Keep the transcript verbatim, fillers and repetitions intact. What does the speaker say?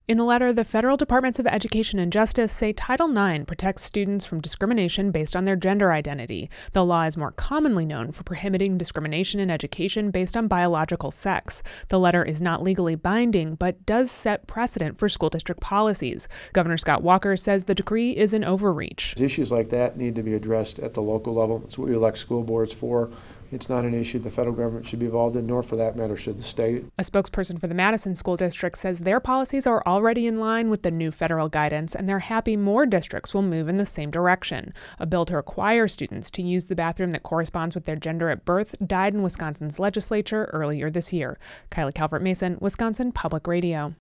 In the letter, the federal Departments of Education and Justice say Title nine protects students from discrimination based on their gender identity. The law is more commonly known for prohibiting discrimination in education based on biological sex. The letter is not legally binding, but does set precedent for school district policies. Governor Scott Walker says the decree is an overreach. Issues like that need to be addressed at the local level. It's what we elect school boards for. It's not an issue the federal government should be involved in, nor for that matter should the state. A spokesperson for the Madison School District says their policies are already in line with the new federal guidance, and they're happy more districts will move in the same direction. A bill to require students to use the bathroom that corresponds with their gender at birth died in Wisconsin's legislature earlier this year. Kylie Calvert Mason, Wisconsin Public Radio.